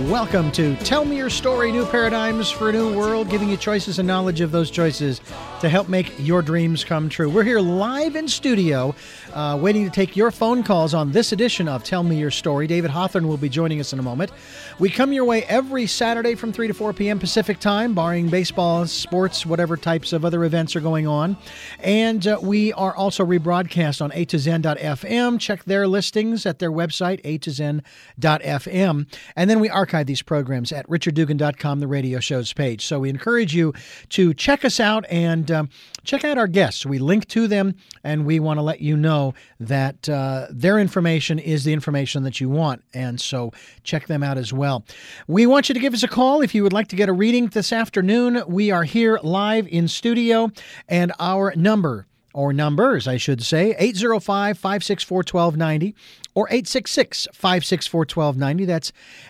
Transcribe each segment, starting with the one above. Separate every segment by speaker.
Speaker 1: Welcome to Tell Me Your Story, New Paradigms for a New World, giving you choices and knowledge of those choices to help make your dreams come true. We're here live in studio, waiting to take your phone calls on this edition of Tell Me Your Story. David Hawthorne will be joining us in a moment. We come your way every Saturday from 3 to 4 p.m. Pacific time, barring baseball, sports, whatever types of other events are going on. And we are also rebroadcast on A2Zen.fm. Check their listings at their website, A2Zen.fm. And then we archive these programs at richarddugan.com, the radio show's page. So we encourage you to check us out and check out our guests. We link to them, and we want to let you know that their information is the information that you want. And so check them out as well. We want you to give us a call if you would like to get a reading this afternoon. We are here live in studio, and our number, or numbers, I should say, 805-564-1290 or 866-564-1290. That's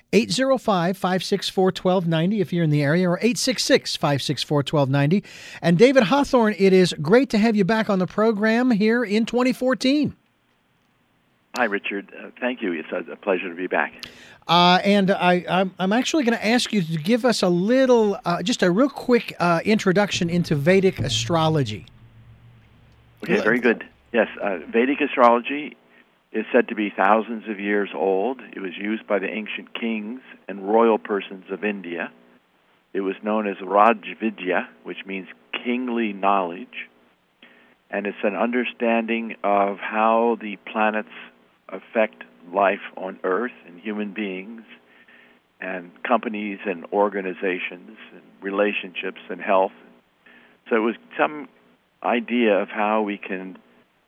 Speaker 1: 805-564-1290 if you're in the area, or 866-564-1290. And David Hawthorne, it is great to have you back on the program here in 2014.
Speaker 2: Hi, Richard. Thank you. It's a pleasure to be back.
Speaker 1: And I'm actually going to ask you to give us a little, just a real quick introduction into Vedic astrology.
Speaker 2: Okay, very good. Yes, Vedic astrology is said to be thousands of years old. It was used by the ancient kings and royal persons of India. It was known as Rajvidya, which means kingly knowledge. And it's an understanding of how the planets affect life on Earth and human beings and companies and organizations and relationships and health. So it was some idea of how we can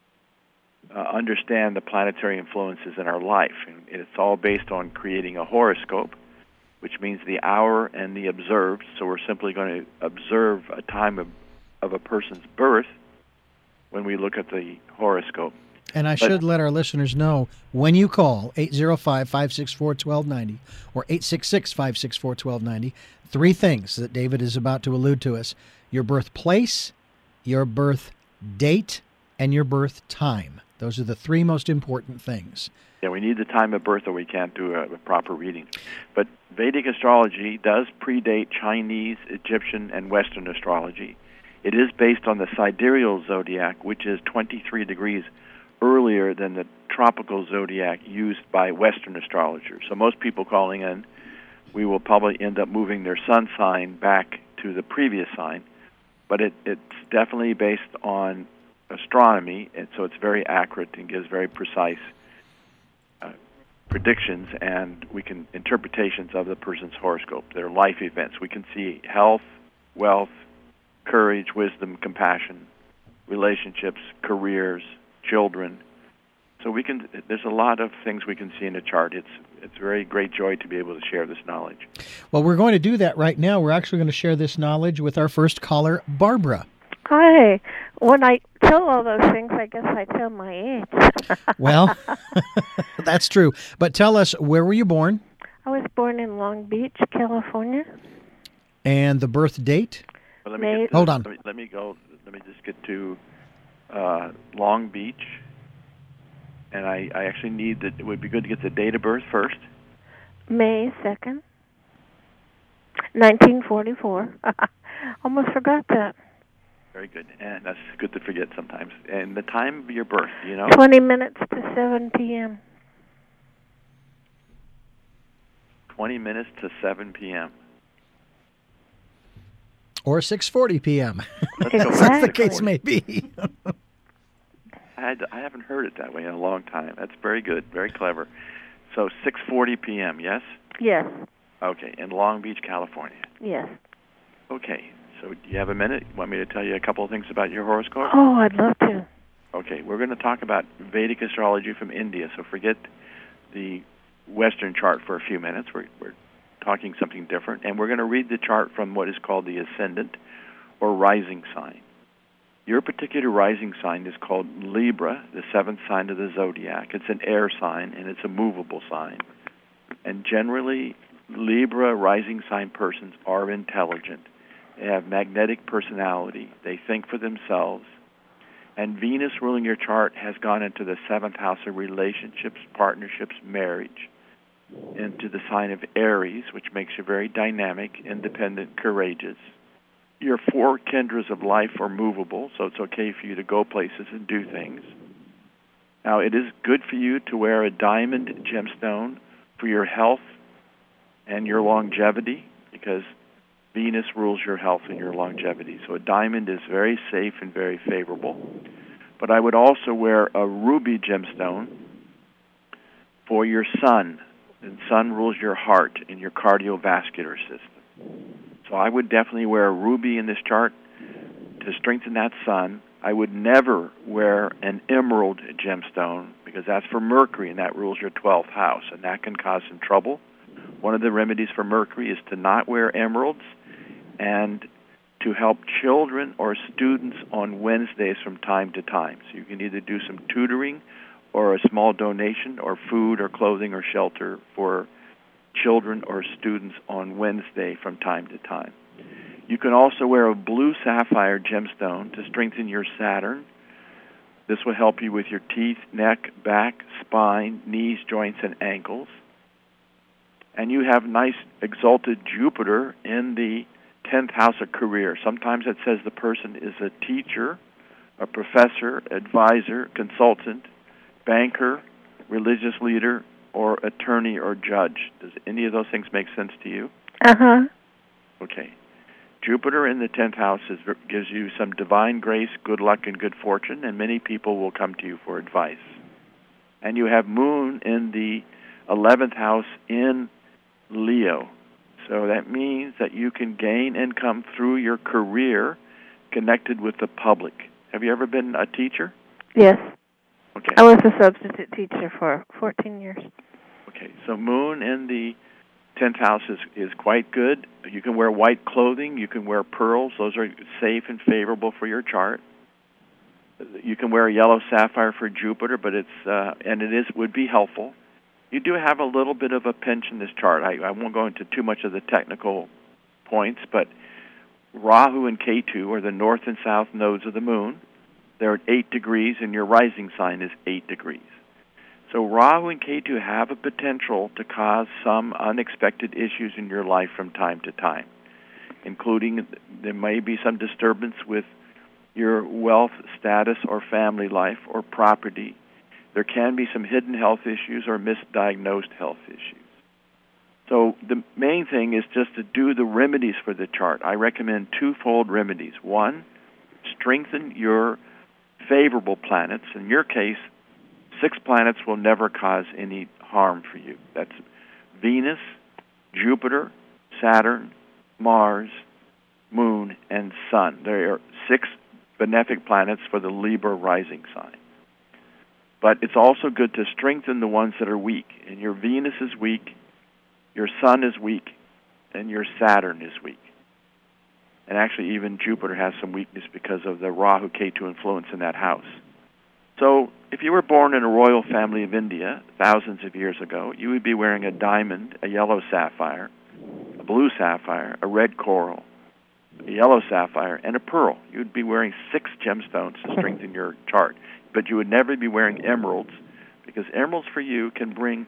Speaker 2: understand the planetary influences in our life. And it's all based on creating a horoscope, which means the hour and the observed. So we're simply going to observe a time of a person's birth when we look at the horoscope.
Speaker 1: And I should let our listeners know, when you call 805-564-1290 or 866-564-1290, three things that David is about to allude to us: your birthplace, your birth date, and your birth time. Those are the three most important things.
Speaker 2: Yeah, we need the time of birth or we can't do a proper reading. But Vedic astrology does predate Chinese, Egyptian, and Western astrology. It is based on the sidereal zodiac, which is 23 degrees earlier than the tropical zodiac used by Western astrologers. So most people calling in, we will probably end up moving their sun sign back to the previous sign. But it's definitely based on astronomy, and so it's very accurate and gives very precise predictions, and interpretations of the person's horoscope, their life events. We can see health, wealth, courage, wisdom, compassion, relationships, careers, children. So there's a lot of things we can see in a chart. It's a very great joy to be able to share this knowledge.
Speaker 1: Well, we're going to do that right now. We're actually going to share this knowledge with our first caller, Barbara.
Speaker 3: Hi. When I tell all those things, I guess I tell my age.
Speaker 1: Well, that's true. But tell us, where were you born?
Speaker 3: I was born in Long Beach, California.
Speaker 1: And the birth date?
Speaker 2: Well,
Speaker 1: Hold on.
Speaker 2: Let me just get to Long Beach. And I actually need it would be good to get the date of birth first.
Speaker 3: May 2nd, 1944. Almost forgot that.
Speaker 2: Very good. And that's good to forget sometimes. And the time of your birth, do you know?
Speaker 3: 20 minutes to 7 p.m.
Speaker 2: 20 minutes to 7 p.m.
Speaker 1: Or 6:40 p.m.
Speaker 3: Exactly.
Speaker 1: As the case may be.
Speaker 2: I haven't heard it that way in a long time. That's very good, very clever. So 6:40 p.m., yes?
Speaker 3: Yes.
Speaker 2: Okay, in Long Beach, California.
Speaker 3: Yes.
Speaker 2: Okay, so do you have a minute? You want me to tell you a couple of things about your horoscope?
Speaker 3: Oh, I'd love to.
Speaker 2: Okay, we're going to talk about Vedic astrology from India, so forget the Western chart for a few minutes. We're talking something different, and we're going to read the chart from what is called the ascendant or rising sign. Your particular rising sign is called Libra, the seventh sign of the zodiac. It's an air sign, and it's a movable sign. And generally, Libra rising sign persons are intelligent. They have magnetic personality. They think for themselves. And Venus ruling your chart has gone into the seventh house of relationships, partnerships, marriage. into the sign of Aries, which makes you very dynamic, independent, courageous. Your 4 kendras of life are movable, so it's okay for you to go places and do things. Now, it is good for you to wear a diamond gemstone for your health and your longevity, because Venus rules your health and your longevity. So a diamond is very safe and very favorable. But I would also wear a ruby gemstone for your sun. And sun rules your heart and your cardiovascular system. So I would definitely wear a ruby in this chart to strengthen that sun. I would never wear an emerald gemstone because that's for Mercury, and that rules your 12th house, and that can cause some trouble. One of the remedies for Mercury is to not wear emeralds and to help children or students on Wednesdays from time to time. So you can either do some tutoring or a small donation or food or clothing or shelter for children or students on Wednesday from time to time. You can also wear a blue sapphire gemstone to strengthen your Saturn. This will help you with your teeth, neck, back, spine, knees, joints, and ankles. And you have nice exalted Jupiter in the 10th house of career. Sometimes it says the person is a teacher, a professor, advisor, consultant, banker, religious leader, or attorney or judge. Does any of those things make sense to you?
Speaker 3: Uh-huh.
Speaker 2: Okay. Jupiter in the 10th house gives you some divine grace, good luck, and good fortune, and many people will come to you for advice. And you have Moon in the 11th house in Leo. So that means that you can gain income through your career connected with the public. Have you ever been a teacher?
Speaker 3: Yes.
Speaker 2: Okay.
Speaker 3: I was a substitute teacher for 14 years.
Speaker 2: Okay, so Moon in the 10th house is quite good. You can wear white clothing. You can wear pearls. Those are safe and favorable for your chart. You can wear a yellow sapphire for Jupiter, but would be helpful. You do have a little bit of a pinch in this chart. I won't go into too much of the technical points, but Rahu and Ketu are the north and south nodes of the moon. They're at 8 degrees, and your rising sign is 8 degrees. So Rahu and Ketu have a potential to cause some unexpected issues in your life from time to time, including there may be some disturbance with your wealth, status, or family life, or property. There can be some hidden health issues or misdiagnosed health issues. So the main thing is just to do the remedies for the chart. I recommend twofold remedies. One, strengthen your favorable planets. In your case, 6 planets will never cause any harm for you. That's Venus, Jupiter, Saturn, Mars, Moon, and Sun. There are 6 benefic planets for the Libra rising sign. But it's also good to strengthen the ones that are weak. And your Venus is weak, your Sun is weak, and your Saturn is weak. And actually even Jupiter has some weakness because of the Rahu-Ketu influence in that house. So if you were born in a royal family of India thousands of years ago, you would be wearing a diamond, a yellow sapphire, a blue sapphire, a red coral, a yellow sapphire, and a pearl. You would be wearing 6 gemstones to strengthen your chart. But you would never be wearing emeralds, because emeralds for you can bring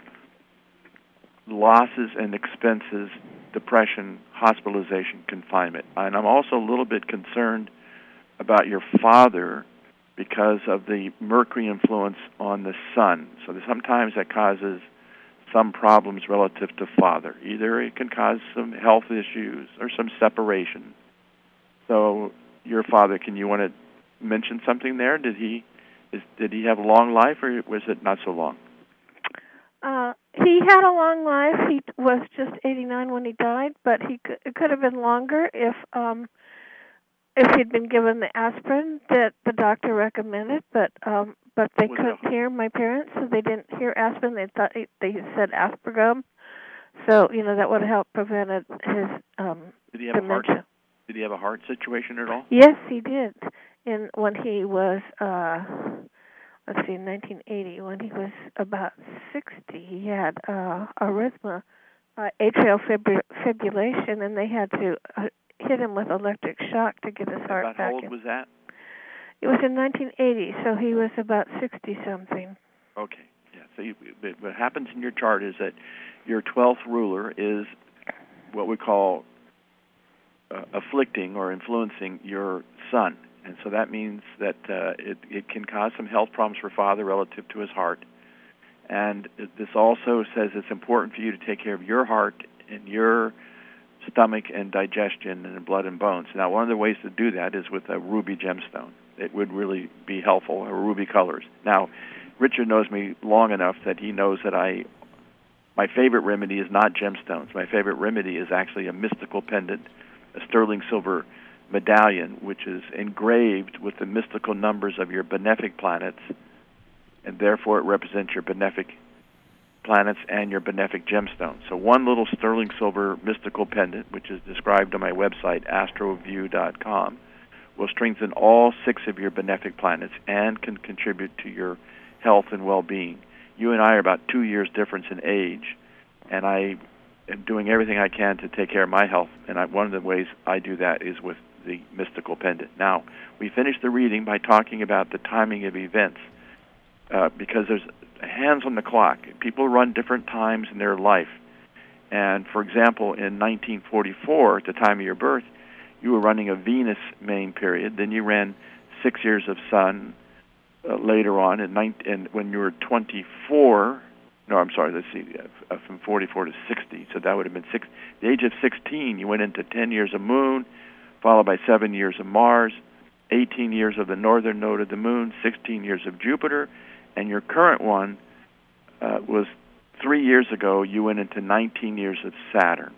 Speaker 2: losses and expenses, depression, hospitalization, confinement. And I'm also a little bit concerned about your father because of the Mercury influence on the sun. So sometimes that causes some problems relative to father. Either it can cause some health issues or some separation. So your father, you want to mention something there? Did he have a long life, or was it not so long?
Speaker 3: He had a long life. He was just 89 when he died, but it could have been longer if he'd been given the aspirin that the doctor recommended. But they couldn't hear my parents, so they didn't hear aspirin. They thought they said Aspergum. So that would have helped prevented his
Speaker 2: Did he have
Speaker 3: dementia.
Speaker 2: Did he have a heart situation at all?
Speaker 3: Yes, he did. When he was, in 1980, when he was about 60, he had arrhythmia, atrial fibrillation, and they had to hit him with electric shock to get his heart back.
Speaker 2: How old was that?
Speaker 3: It was in 1980, so he was about 60-something.
Speaker 2: Okay. Yes, what happens in your chart is that your 12th ruler is what we call afflicting or influencing your sun. And so that means that it can cause some health problems for father relative to his heart. And this also says it's important for you to take care of your heart and your stomach and digestion and blood and bones. Now, one of the ways to do that is with a ruby gemstone. It would really be helpful, or ruby colors. Now, Richard knows me long enough that he knows that my favorite remedy is not gemstones. My favorite remedy is actually a mystical pendant, a sterling silver medallion, which is engraved with the mystical numbers of your benefic planets, and therefore it represents your benefic planets and your benefic gemstones. So one little sterling silver mystical pendant, which is described on my website, astroview.com, will strengthen all 6 of your benefic planets and can contribute to your health and well-being. You and I are about 2 years difference in age, and I am doing everything I can to take care of my health, and one of the ways I do that is with the mystical pendant. Now, we finished the reading by talking about the timing of events, because there's hands on the clock. People run different times in their life. And, for example, in 1944, at the time of your birth, you were running a Venus main period. Then you ran 6 years of Sun later on. And when you were 24, from 44 to 60, so that would have been the age of 16, you went into 10 years of Moon, followed by 7 years of Mars, 18 years of the northern node of the Moon, 16 years of Jupiter, and your current one was 3 years ago. You went into 19 years of Saturn.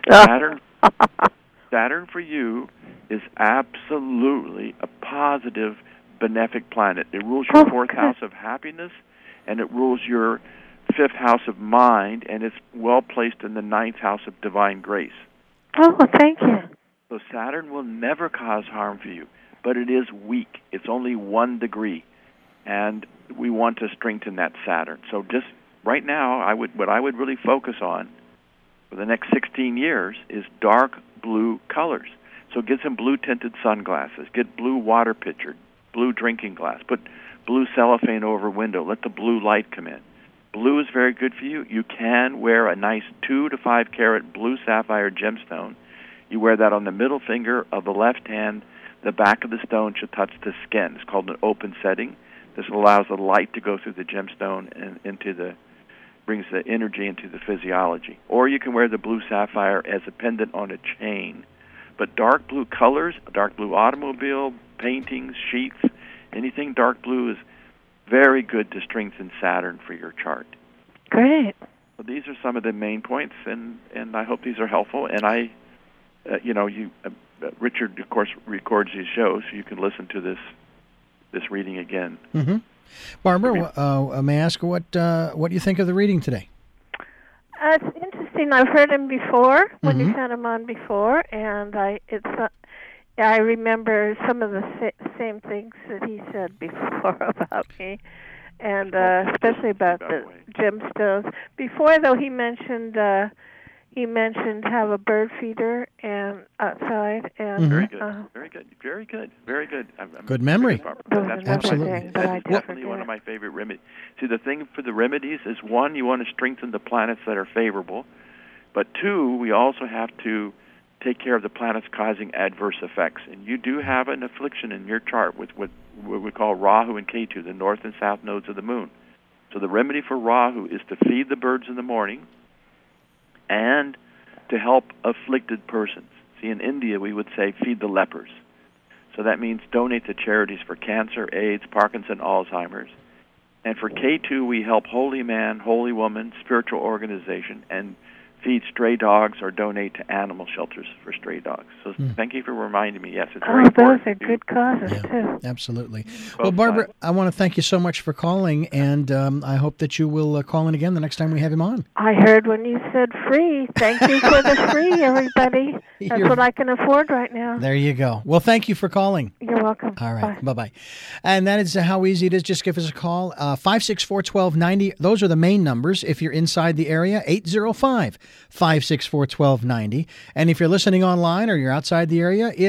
Speaker 2: Saturn for you is absolutely a positive benefic planet. It rules your 4th house of happiness, and it rules your 5th house of mind, and it's well placed in the 9th house of divine grace.
Speaker 3: Oh, thank you.
Speaker 2: So Saturn will never cause harm for you, but it is weak. It's only 1 degree. And we want to strengthen that Saturn. So just right now, what I would really focus on for the next 16 years is dark blue colors. So get some blue-tinted sunglasses. Get blue water pitcher, blue drinking glass. Put blue cellophane over a window. Let the blue light come in. Blue is very good for you. You can wear a nice 2 to 5 carat blue sapphire gemstone. You wear that on the middle finger of the left hand. The back of the stone should touch the skin. It's called an open setting. This allows the light to go through the gemstone and brings the energy into the physiology. Or you can wear the blue sapphire as a pendant on a chain. But dark blue colors, dark blue automobile, paintings, sheets, anything dark blue is very good to strengthen Saturn for your chart.
Speaker 3: Great.
Speaker 2: So these are some of the main points, and I hope these are helpful. And Richard, of course, records these shows, so you can listen to this reading again.
Speaker 1: Mm-hmm. Barbara, may I ask what you think of the reading today?
Speaker 3: It's interesting. I've heard him before when you had him on before, and I remember some of the same things that he said before about me, and especially about the gemstones. Before, though, he mentioned have a bird feeder and outside, and
Speaker 2: very good.
Speaker 1: Good memory.
Speaker 2: That's
Speaker 1: absolutely.
Speaker 2: Definitely one of my favorite remedies. See, the thing for the remedies is, 1, you want to strengthen the planets that are favorable, but 2, we also have to take care of the planets causing adverse effects. And you do have an affliction in your chart with what we call Rahu and Ketu, the north and south nodes of the moon. So the remedy for Rahu is to feed the birds in the morning and to help afflicted persons. See, in India, we would say feed the lepers. So that means donate to charities for cancer, AIDS, Parkinson, Alzheimer's. And for K2, we help holy man, holy woman, spiritual organization, and feed stray dogs or donate to animal shelters for stray dogs. So thank you for reminding me. Yes, it's very important.
Speaker 3: Those are good causes, too.
Speaker 1: Absolutely. Well, Barbara, I want to thank you so much for calling, and I hope that you will call in again the next time we have him on.
Speaker 3: I heard when you said free. Thank you for the free, everybody. That's what I can afford right now.
Speaker 1: There you go. Well, thank you for calling.
Speaker 3: You're welcome.
Speaker 1: All right. Bye-bye. And that is how easy it is. Just give us a call. 564-1290. Those are the main numbers. If you're inside the area, 805-564-1290. And if you're listening online or you're outside the area, it's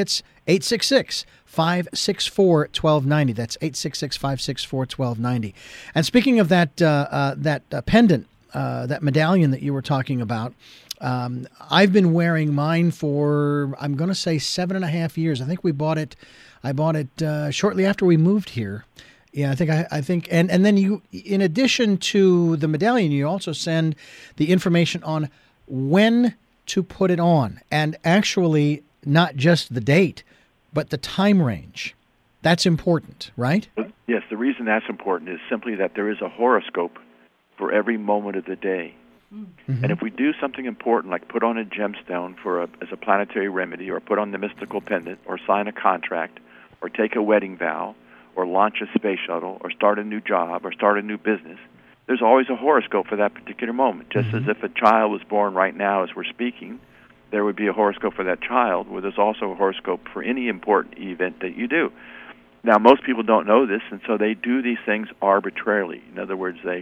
Speaker 1: 866-564-1290. That's 866-564-1290. And speaking of that pendant, that medallion that you were talking about, I've been wearing mine for, I'm going to say 7.5 years. I think I bought it shortly after we moved here. Yeah, I think, and then you, in addition to the medallion, you also send the information on when to put it on, and actually not just the date, but the time range. That's important, right?
Speaker 2: Yes, the reason that's important is simply that there is a horoscope for every moment of the day. Mm-hmm. And if we do something important, like put on a gemstone as a planetary remedy, or put on the mystical pendant, or sign a contract, or take a wedding vow, or launch a space shuttle, or start a new job, or start a new business, there's always a horoscope for that particular moment. Just as if a child was born right now as we're speaking, there would be a horoscope for that child, where there's also a horoscope for any important event that you do. Now, most people don't know this, and so they do these things arbitrarily. In other words, they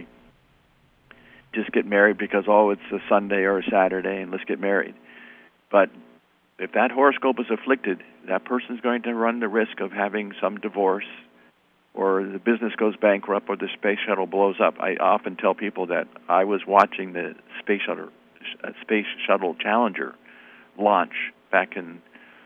Speaker 2: just get married because, it's a Sunday or a Saturday, and let's get married. But if that horoscope is afflicted, that person's going to run the risk of having some divorce, or the business goes bankrupt, or the space shuttle blows up. I often tell people that I was watching the space shuttle Challenger launch back in,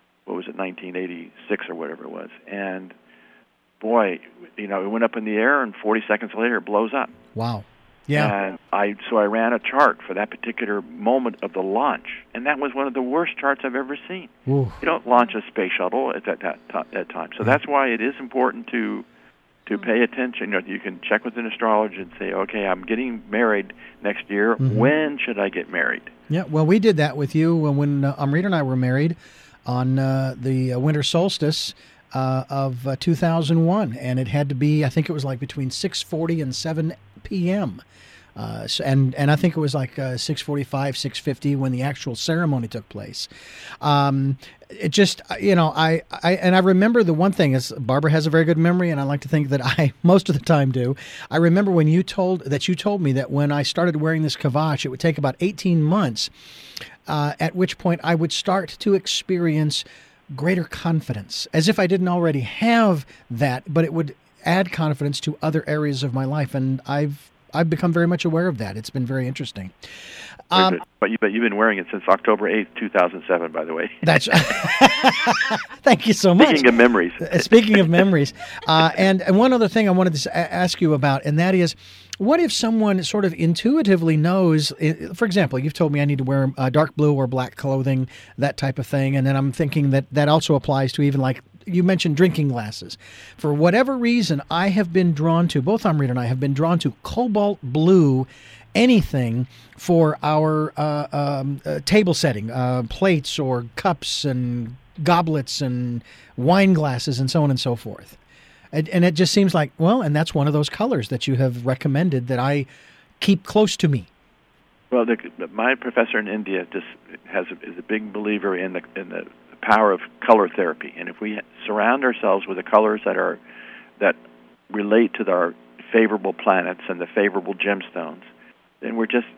Speaker 2: 1986 or whatever it was. And boy, it went up in the air, and 40 seconds later it blows up.
Speaker 1: Wow. Yeah.
Speaker 2: And so I ran a chart for that particular moment of the launch, and that was one of the worst charts I've ever seen. Ooh. You don't launch a space shuttle at that time. So that's why it is important to pay attention. You can check with an astrologer and say, okay, I'm getting married next year. Mm-hmm. When should I get married?
Speaker 1: Yeah, well, we did that with you when Amrita and I were married on the winter solstice of 2001, and it had to be, I think it was like between 6:40 and 7 p.m., and I think it was like 6:45, 6:50 when the actual ceremony took place. It just, I remember the one thing is Barbara has a very good memory, and I like to think that I most of the time do. I remember when you told me that when I started wearing this kavash, it would take about 18 months, at which point I would start to experience greater confidence, as if I didn't already have that, but it would add confidence to other areas of my life, and I've become very much aware of that. It's been very interesting.
Speaker 2: But you've been wearing it since October 8th, 2007, by the way.
Speaker 1: That's Thank you so much.
Speaker 2: Speaking of memories.
Speaker 1: And one other thing I wanted to ask you about, and that is, what if someone sort of intuitively knows, for example, you've told me I need to wear dark blue or black clothing, that type of thing, and then I'm thinking that also applies to even like, you mentioned drinking glasses. For whatever reason, I have been drawn to, both Amrita and I have been drawn to cobalt blue anything for our table setting, plates or cups and goblets and wine glasses and so on and so forth. And it just seems like, well, and that's one of those colors that you have recommended that I keep close to me.
Speaker 2: Well, my professor in India is a big believer in the power of color therapy, and if we surround ourselves with the colors that relate to our favorable planets and the favorable gemstones, then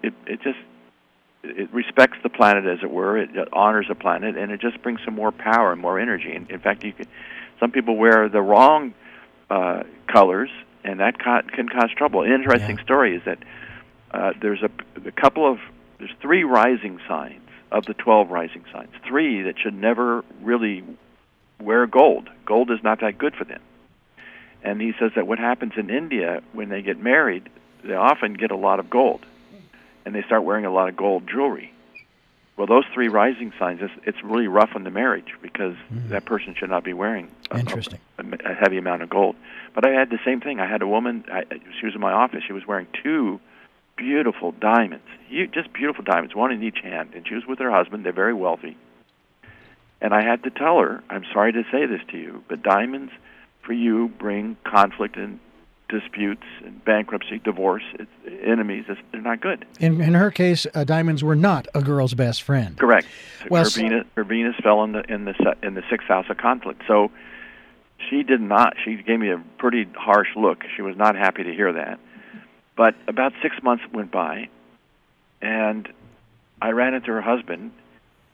Speaker 2: it respects the planet, as it were. It honors the planet, and it just brings some more power and more energy. And in fact, some people wear the wrong colors, and that can cause trouble. An interesting story is that there's there's 3 rising signs of the 12 rising signs, 3 that should never really wear gold. Gold is not that good for them. And he says that what happens in India when they get married, they often get a lot of gold, and they start wearing a lot of gold jewelry. Well, those 3 rising signs, it's really rough on the marriage, because that person should not be wearing a heavy amount of gold. But I had the same thing. I had a woman, she was in my office, she was wearing 2 beautiful diamonds, just beautiful diamonds, one in each hand, and she was with her husband. They're very wealthy. And I had to tell her, I'm sorry to say this to you, but diamonds for you bring conflict and disputes and bankruptcy, divorce, enemies. They're not good.
Speaker 1: In her case, diamonds were not a girl's best friend.
Speaker 2: Correct. Well, her Venus fell in the 6th house of conflict. So she did not. She gave me a pretty harsh look. She was not happy to hear that. But about 6 months went by, and I ran into her husband,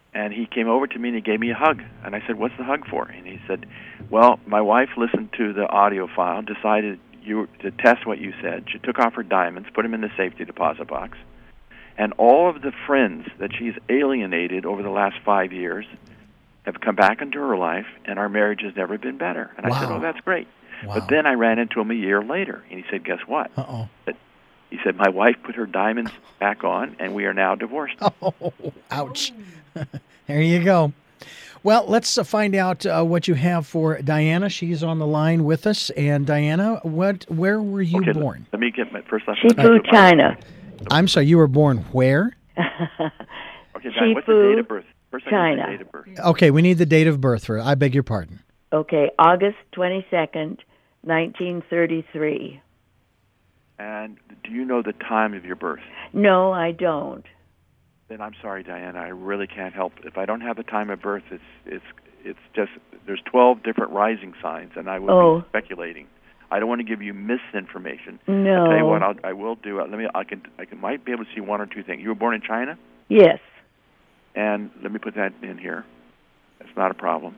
Speaker 2: And he came over to me and he gave me a hug. And I said, "What's the hug for?" And he said, "Well, my wife listened to the audio file, decided to test what you said. She took off her diamonds, put them in the safety deposit box, and all of the friends that she's alienated over the last 5 years have come back into her life, and our marriage has never been better." And I said, "Oh, that's great."
Speaker 1: Wow.
Speaker 2: But then I ran into him a year later, and he said, "Guess what?"
Speaker 1: Uh-oh.
Speaker 2: He said, "My wife put her diamonds back on, and we are now divorced."
Speaker 1: Oh, ouch. There you go. Well, let's find out what you have for Diana. She's on the line with us. And Diana, where were you born?
Speaker 2: Let me get my first last
Speaker 4: Shifu, China.
Speaker 1: I'm sorry, you were born where?
Speaker 2: Okay, Diana, what's the date of birth? First,
Speaker 4: China.
Speaker 2: the date of birth.
Speaker 1: Okay, we need the date of birth. I beg your pardon.
Speaker 4: Okay, August 22nd, 1933.
Speaker 2: And do you know the time of your birth?
Speaker 4: No, I don't.
Speaker 2: Then I'm sorry, Diana. I really can't help. If I don't have the time of birth, it's just there's 12 different rising signs, and I would be speculating. I don't want to give you misinformation.
Speaker 4: No.
Speaker 2: I'll tell you what I will do. I might be able to see one or two things. You were born in China?
Speaker 4: Yes.
Speaker 2: And let me put that in here. That's not a problem.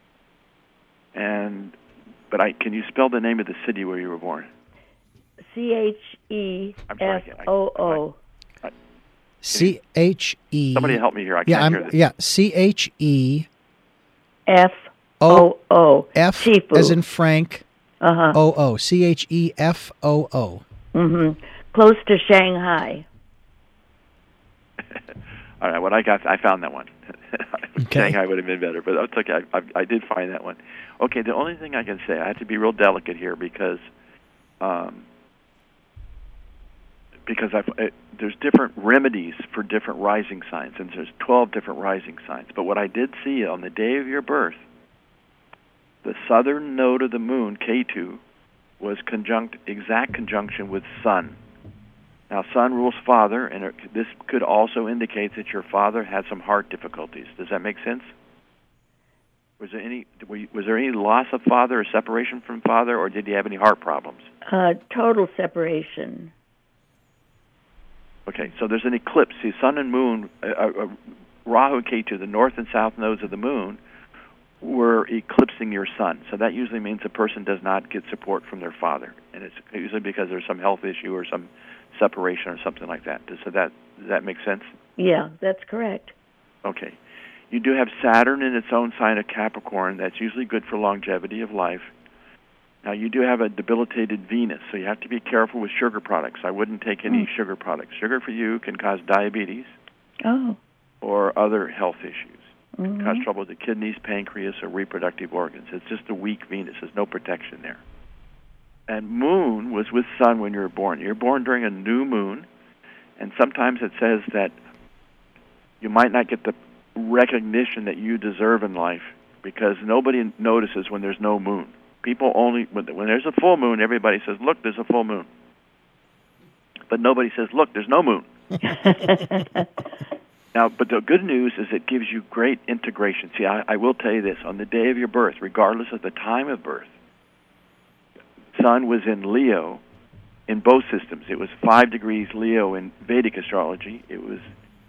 Speaker 2: But can you spell the name of the city where you were born?
Speaker 4: CHEFOO.
Speaker 1: C-H-E.
Speaker 2: Somebody help me here. I can't hear this.
Speaker 1: Yeah, C-H-E.
Speaker 4: F-O-O.
Speaker 1: F
Speaker 4: Shifu.
Speaker 1: as in Frank.
Speaker 4: Uh-huh.
Speaker 1: O-O. C-H-E-F-O-O.
Speaker 4: Mm-hmm. Close to Shanghai.
Speaker 2: All right, what I found that one.
Speaker 1: Okay.
Speaker 2: Shanghai would have been better, but it's okay. I did find that one. Okay, the only thing I can say, I have to be real delicate here because there's different remedies for different rising signs, and there's 12 different rising signs. But what I did see on the day of your birth, the southern node of the moon, Ketu, was exact conjunction with Sun. Now, Sun rules father, and this could also indicate that your father had some heart difficulties. Does that make sense? Was there any loss of father or separation from father, or did he have any heart problems?
Speaker 4: Total separation.
Speaker 2: Okay, so there's an eclipse. See, Sun and Moon, Rahu and Ketu, the north and south nodes of the moon, were eclipsing your sun. So that usually means a person does not get support from their father, and it's usually because there's some health issue or some separation or something like that. Does that make sense?
Speaker 4: Yeah, that's correct.
Speaker 2: Okay. You do have Saturn in its own sign of Capricorn. That's usually good for longevity of life. Now, you do have a debilitated Venus, so you have to be careful with sugar products. I wouldn't take any sugar products. Sugar for you can cause diabetes or other health issues. It can cause trouble with the kidneys, pancreas, or reproductive organs. It's just a weak Venus. There's no protection there. And Moon was with Sun when you were born. You're born during a new moon, and sometimes it says that you might not get the recognition that you deserve in life because nobody notices when there's no moon. People only, when there's a full moon, everybody says, "Look, there's a full moon." But nobody says, "Look, there's no moon." Now, but the good news is it gives you great integration. See, I will tell you this. On the day of your birth, regardless of the time of birth, Sun was in Leo in both systems. It was 5 degrees Leo in Vedic astrology. It was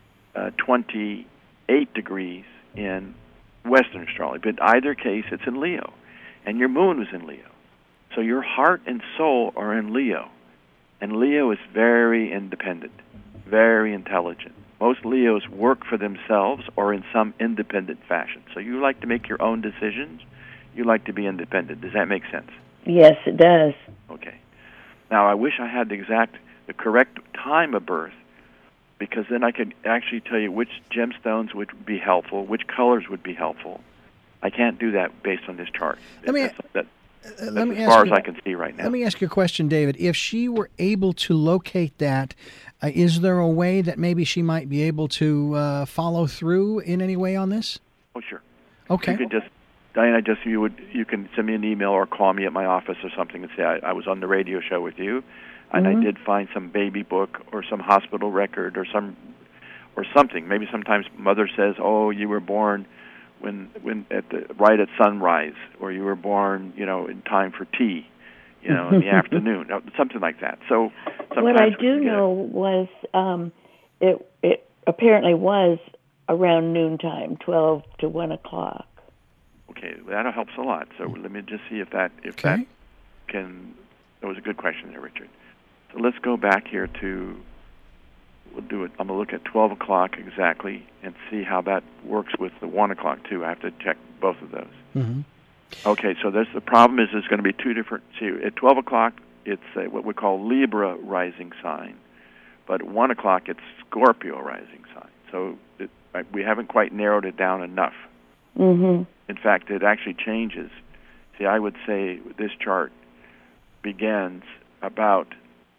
Speaker 2: 28 degrees in Western astrology. But in either case, it's in Leo. And your moon was in Leo. So your heart and soul are in Leo. And Leo is very independent, very intelligent. Most Leos work for themselves or in some independent fashion. So you like to make your own decisions. You like to be independent. Does that make sense?
Speaker 4: Yes, it does.
Speaker 2: Okay. Now, I wish I had the correct time of birth, because then I could actually tell you which gemstones would be helpful, which colors would be helpful. I can't do that based on this chart. That's as far as I can see right now.
Speaker 1: Let me ask you a question, David. If she were able to locate that, is there a way that maybe she might be able to follow through in any way on this?
Speaker 2: Oh, sure.
Speaker 1: Okay.
Speaker 2: You could just, Diana, you can send me an email or call me at my office or something and say I was on the radio show with you, and I did find some baby book or some hospital record or something. Maybe sometimes mother says, "Oh, you were born when right at sunrise, or you were born, in time for tea, in the afternoon," something like that. So
Speaker 4: what I do know was it apparently was around noontime, 12 to 1 o'clock.
Speaker 2: Okay, that helps a lot. So let me just see if that can. That was a good question there, Richard. So let's go back here to. We'll do it. I'm going to look at 12 o'clock exactly and see how that works with the 1 o'clock too. I have to check both of those.
Speaker 1: Mm-hmm.
Speaker 2: Okay, so the problem is there's going to be two different. See, at 12 o'clock it's what we call Libra rising sign, but at 1 o'clock it's Scorpio rising sign. So we haven't quite narrowed it down enough.
Speaker 4: Mm-hmm.
Speaker 2: In fact, it actually changes. See, I would say this chart begins about.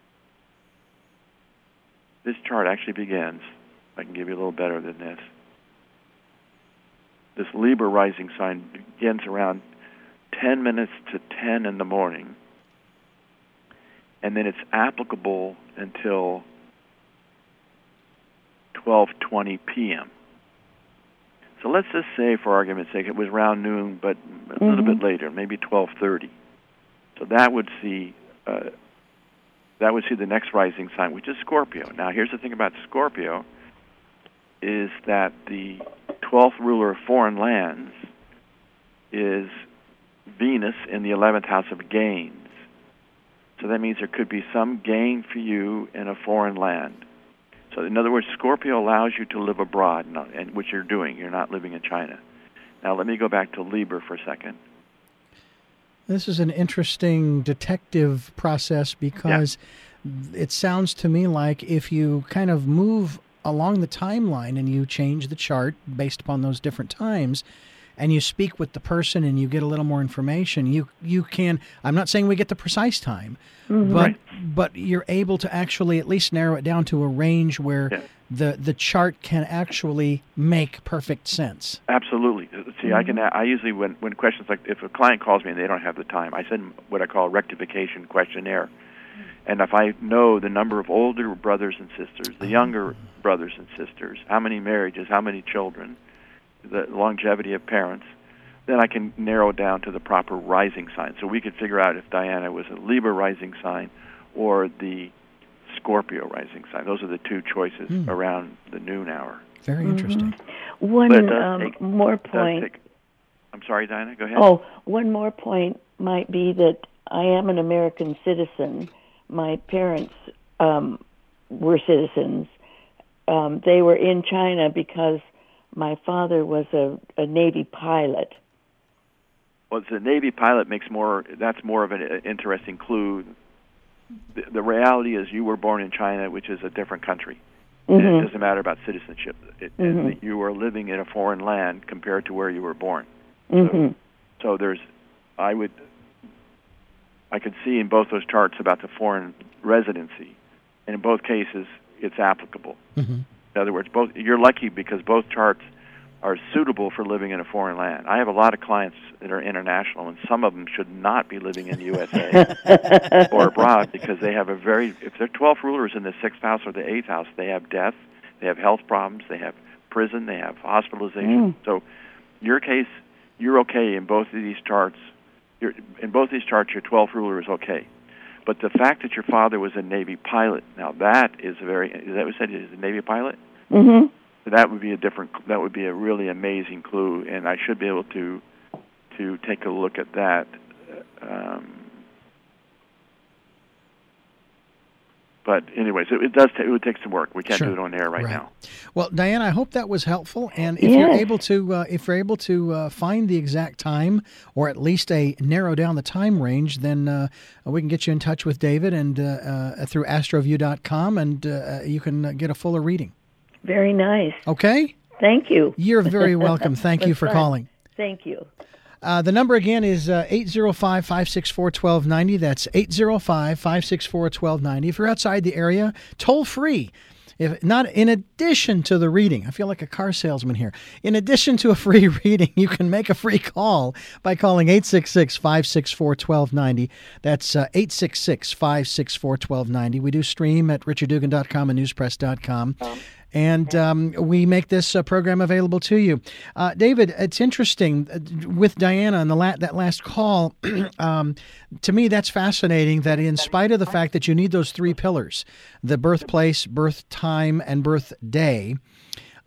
Speaker 2: This chart actually begins. I can give you a little better than this. This Libra rising sign begins around 10 minutes to 10 in the morning, and then it's applicable until 12:20 p.m. So let's just say, for argument's sake, it was around noon, but a little bit later, maybe 12:30. So that would see the next rising sign, which is Scorpio. Now, here's the thing about Scorpio, is that the 12th ruler of foreign lands is Venus in the 11th house of gains. So that means there could be some gain for you in a foreign land. So in other words, Scorpio allows you to live abroad, and which you're doing. You're not living in China. Now let me go back to Libra for a second.
Speaker 1: This is an interesting detective process because it sounds to me like if you kind of move along the timeline and you change the chart based upon those different times and you speak with the person and you get a little more information, you can, I'm not saying we get the precise time, but you're able to actually at least narrow it down to a range where the chart can actually make perfect sense.
Speaker 2: Absolutely. See, I usually, when questions like, if a client calls me and they don't have the time, I send what I call a rectification questionnaire. And if I know the number of older brothers and sisters, the younger brothers and sisters, how many marriages, how many children, the longevity of parents, then I can narrow it down to the proper rising sign. So we could figure out if Diana was a Libra rising sign or the Scorpio rising sign. Those are the two choices around the noon hour.
Speaker 1: Very interesting.
Speaker 4: One more point.
Speaker 2: I'm sorry, Diana, go ahead.
Speaker 4: Oh, one more point might be that I am an American citizen. My parents were citizens. They were in China because my father was a Navy pilot.
Speaker 2: Well, the Navy pilot that's more of an interesting clue. The reality is you were born in China, which is a different country. And it doesn't matter about citizenship. You are living in a foreign land compared to where you were born. So I could see in both those charts about the foreign residency, and in both cases, it's applicable. In other words, you're lucky because both charts are suitable for living in a foreign land. I have a lot of clients that are international, and some of them should not be living in the USA or abroad because they have if they're 12 rulers in the 6th house or the 8th house, they have death, they have health problems, they have prison, they have hospitalization. So your case, you're okay in both of these charts. In both these charts, your 12th ruler is okay. But the fact that your father was a Navy pilot, now that is is that what you said, is a Navy pilot? That would be a really amazing clue, and I should be able to take a look at that. But anyways, it would take some work. We can't do it on air right now.
Speaker 1: Well, Diana, I hope that was helpful. And if you're able to find the exact time, or at least narrow down the time range, then we can get you in touch with David and through astroview.com, and you can get a fuller reading.
Speaker 4: Very nice.
Speaker 1: Okay.
Speaker 4: Thank you.
Speaker 1: You're very welcome. Thank you for calling.
Speaker 4: Thank you.
Speaker 1: The number again is 805-564-1290. That's 805-564-1290. If you're outside the area, toll free. If not, in addition to the reading, I feel like a car salesman here. In addition to a free reading, you can make a free call by calling 866-564-1290. That's 866-564-1290. We do stream at richarddugan.com and newspress.com. And we make this program available to you. David, it's interesting with Diana and that last call. To me, that's fascinating that in spite of the fact that you need those three pillars, the birthplace, birth time, and birth day,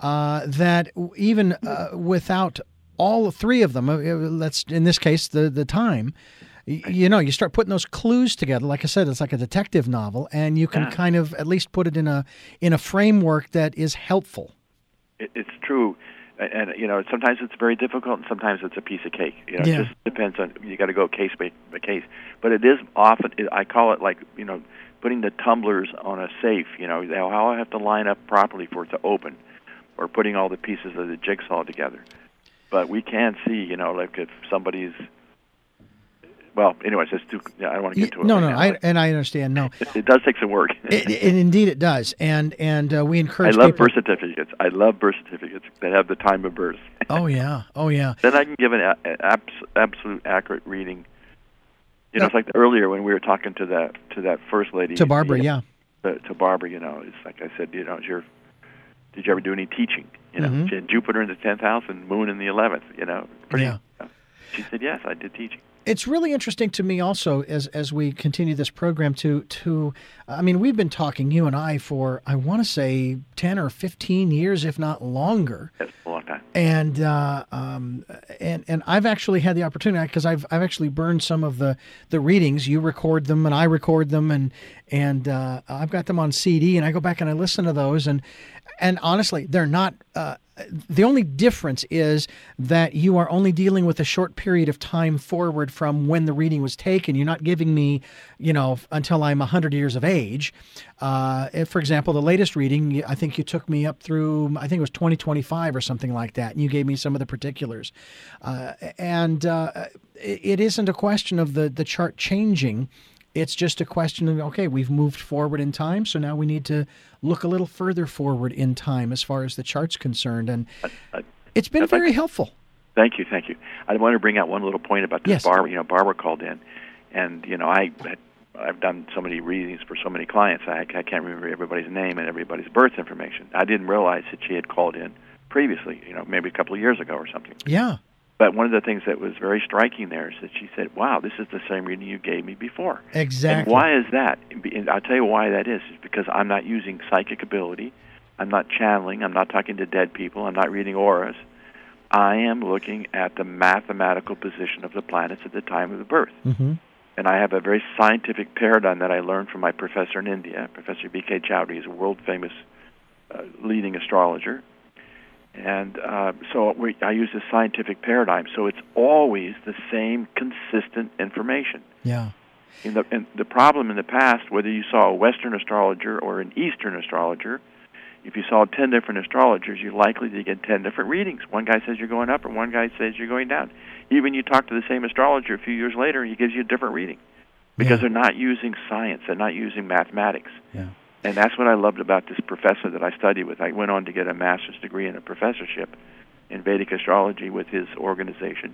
Speaker 1: that even without all three of them, let's in this case the time, you start putting those clues together. Like I said, it's like a detective novel, and you can kind of at least put it in a framework that is helpful.
Speaker 2: It's true. And, sometimes it's very difficult, and sometimes it's a piece of cake. It just depends on, you got to go case by case. But it is often, I call it like, putting the tumblers on a safe, how I have to line up properly for it to open, or putting all the pieces of the jigsaw together. But we can see, like if somebody's, well, anyways, I don't want to get to it.
Speaker 1: No,
Speaker 2: right now.
Speaker 1: I understand. No,
Speaker 2: it does take some work.
Speaker 1: Indeed, it does, and we encourage.
Speaker 2: I love
Speaker 1: people.
Speaker 2: birth certificates. I love birth certificates that have the time of birth.
Speaker 1: Oh yeah.
Speaker 2: Then I can give an absolute accurate reading. It's like earlier when we were talking to that first lady.
Speaker 1: To Barbara, yeah.
Speaker 2: To Barbara, it's like I said, did you ever do any teaching?
Speaker 1: Mm-hmm.
Speaker 2: She had Jupiter in the 10th house and Moon in the 11th. She said, yes, I did teaching.
Speaker 1: It's really interesting to me also as we continue this program to we've been talking, you and I, for, I want to say 10 or 15 years, if not longer.
Speaker 2: That's a long time.
Speaker 1: And I've actually had the opportunity, because I've actually burned some of the readings. You record them and I record them, and I've got them on CD, and I go back and I listen to those, and honestly, they're not. The only difference is that you are only dealing with a short period of time forward from when the reading was taken. You're not giving me, until I'm 100 years of age. If, for example, the latest reading, I think you took me up through, I think it was 2025 or something like that, and you gave me some of the particulars. It isn't a question of the chart changing. It's just a question of, okay, we've moved forward in time, so now we need to look a little further forward in time as far as the chart's concerned. And it's been very helpful.
Speaker 2: Thank you. I want to bring out one little point about this.
Speaker 1: Yes.
Speaker 2: Barbara called in, and, I've done so many readings for so many clients, I can't remember everybody's name and everybody's birth information. I didn't realize that she had called in previously, maybe a couple of years ago or something.
Speaker 1: Yeah.
Speaker 2: But one of the things that was very striking there is that she said, wow, this is the same reading you gave me before.
Speaker 1: Exactly.
Speaker 2: And why is that? And I'll tell you why that is. It's because I'm not using psychic ability. I'm not channeling. I'm not talking to dead people. I'm not reading auras. I am looking at the mathematical position of the planets at the time of the birth.
Speaker 1: Mm-hmm.
Speaker 2: And I have a very scientific paradigm that I learned from my professor in India, Professor B.K. Chowdhury. He's a world-famous leading astrologer. And so I use this scientific paradigm, so it's always the same consistent information.
Speaker 1: Yeah.
Speaker 2: And the problem in the past, whether you saw a Western astrologer or an Eastern astrologer, if you saw 10 different astrologers, you're likely to get 10 different readings. One guy says you're going up, and one guy says you're going down. Even you talk to the same astrologer a few years later, he gives you a different reading because they're not using science, they're not using mathematics.
Speaker 1: Yeah.
Speaker 2: And that's what I loved about this professor that I studied with. I went on to get a master's degree and a professorship in Vedic astrology with his organization.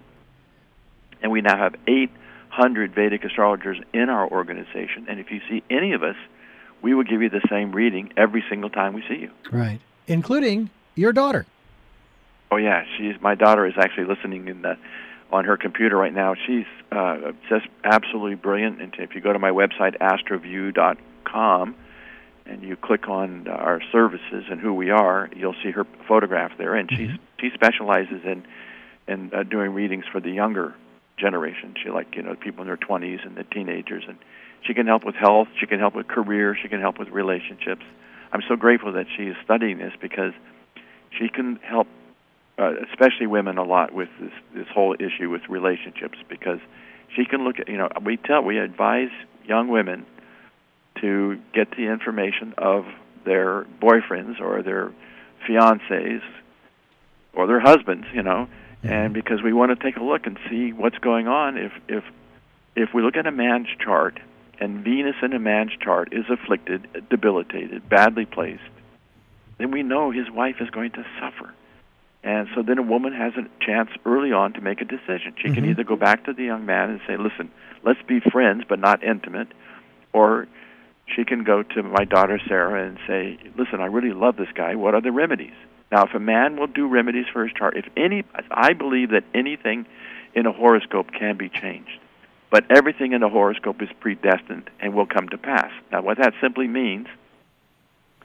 Speaker 2: And we now have 800 Vedic astrologers in our organization. And if you see any of us, we will give you the same reading every single time we see you.
Speaker 1: Right. Including your daughter.
Speaker 2: Oh, yeah. My daughter is actually listening on her computer right now. She's just absolutely brilliant. And if you go to my website, astroview.com, and you click on our services and who we are, you'll see her photograph there. And she specializes in doing readings for the younger generation. She people in their 20s and the teenagers. And she can help with health. She can help with career. She can help with relationships. I'm so grateful that she is studying this because she can help, especially women, a lot with this whole issue with relationships, because she can look at, we advise young women to get the information of their boyfriends or their fiancés or their husbands, and because we want to take a look and see what's going on. If we look at a man's chart and Venus in a man's chart is afflicted, debilitated, badly placed, then we know his wife is going to suffer. And so then a woman has a chance early on to make a decision. She can either go back to the young man and say, listen, let's be friends but not intimate, or she can go to my daughter Sarah and say, listen, I really love this guy. What are the remedies? Now, if a man will do remedies for his chart, I believe that anything in a horoscope can be changed. But everything in a horoscope is predestined and will come to pass. Now, what that simply means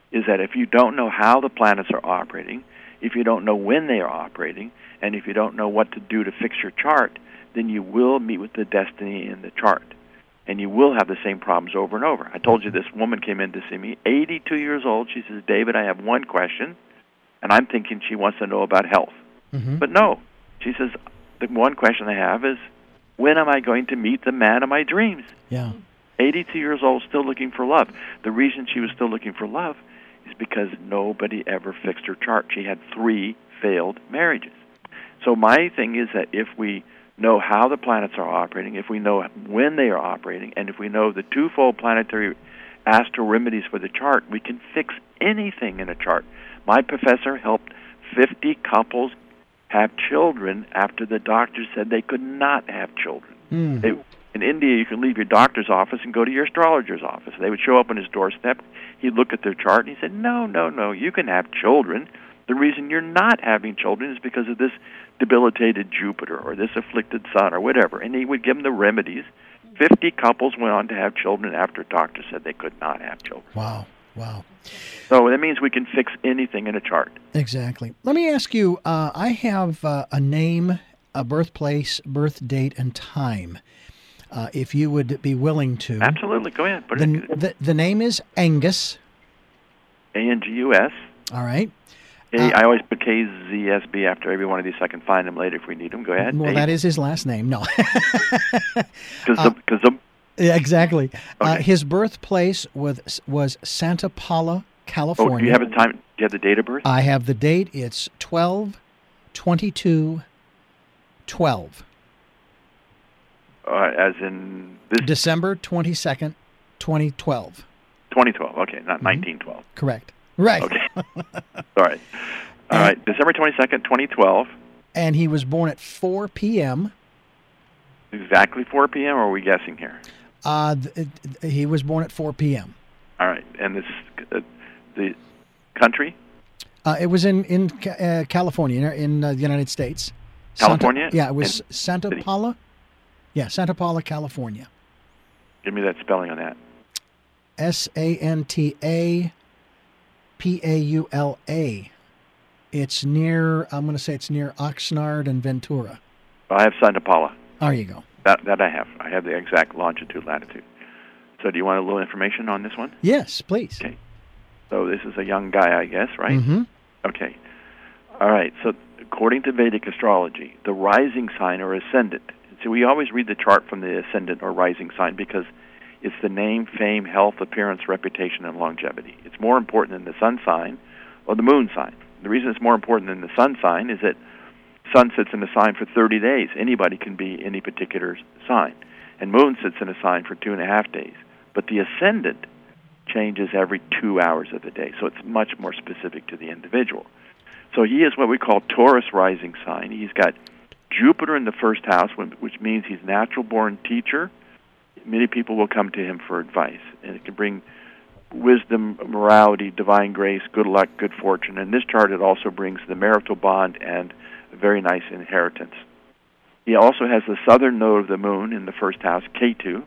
Speaker 2: is that if you don't know how the planets are operating, if you don't know when they are operating, and if you don't know what to do to fix your chart, then you will meet with the destiny in the chart. And you will have the same problems over and over. I told you this woman came in to see me, 82 years old. She says, David, I have one question, and I'm thinking she wants to know about health.
Speaker 1: Mm-hmm.
Speaker 2: But no, she says, the one question I have is, when am I going to meet the man of my dreams?
Speaker 1: Yeah.
Speaker 2: 82 years old, still looking for love. The reason she was still looking for love is because nobody ever fixed her chart. She had 3 failed marriages. So my thing is that if we know how the planets are operating, if we know when they are operating, and if we know the twofold planetary astral remedies for the chart, we can fix anything in a chart. My professor helped 50 couples have children after the doctor said they could not have children. In India, you can leave your doctor's office and go to your astrologer's office. They would show up on his doorstep. He'd look at their chart, and he said, no, you can have children. The reason you're not having children is because of this debilitated Jupiter or this afflicted sun or whatever. And he would give them the remedies. 50 couples went on to have children after doctors said they could not have children.
Speaker 1: Wow.
Speaker 2: So that means we can fix anything in a chart.
Speaker 1: Exactly. Let me ask you, I have a name, a birthplace, birth date, and time. If you would be willing to.
Speaker 2: Absolutely. Go ahead.
Speaker 1: The name is Angus.
Speaker 2: A-N-G-U-S.
Speaker 1: All right.
Speaker 2: I always put KZSB after every one of these so I can find them later if we need them. Go ahead.
Speaker 1: Well, that is his last name. No.
Speaker 2: Yeah,
Speaker 1: exactly.
Speaker 2: Okay.
Speaker 1: His birthplace was Santa Paula, California.
Speaker 2: Do you have a time? Do you have the date of birth?
Speaker 1: I have the date. It's 12/22/12.
Speaker 2: As in this
Speaker 1: December 22nd, 2012.
Speaker 2: 2012. Okay, not 1912.
Speaker 1: Correct. Right.
Speaker 2: Okay. All right. All right. December 22nd, 2012.
Speaker 1: And he was born at 4 p.m.
Speaker 2: Exactly 4 p.m. Or are we guessing here?
Speaker 1: He was born at 4 p.m.
Speaker 2: All right. And this the country?
Speaker 1: It was in California, in the United States.
Speaker 2: California?
Speaker 1: It was Santa Paula. Yeah, Santa Paula, California.
Speaker 2: Give me that spelling on that.
Speaker 1: SantaPaula. It's near, I'm going to say it's near Oxnard and Ventura.
Speaker 2: I have Santa Paula.
Speaker 1: There you go.
Speaker 2: That I have. I have the exact longitude, latitude. So do you want a little information on this one?
Speaker 1: Yes, please.
Speaker 2: Okay. So this is a young guy, I guess, right?
Speaker 1: Mm-hmm.
Speaker 2: Okay. All right. So according to Vedic astrology, the rising sign or ascendant. So we always read the chart from the ascendant or rising sign because it's the name, fame, health, appearance, reputation, and longevity. It's more important than the sun sign or the moon sign. The reason it's more important than the sun sign is that sun sits in a sign for 30 days. Anybody can be any particular sign. And moon sits in a sign for 2.5 days. But the ascendant changes every 2 hours of the day, so it's much more specific to the individual. So he is what we call Taurus rising sign. He's got Jupiter in the first house, which means he's natural-born teacher. Many people will come to him for advice, and it can bring wisdom, morality, divine grace, good luck, good fortune. In this chart, it also brings the marital bond and a very nice inheritance. He also has the southern node of the moon in the first house, Ketu.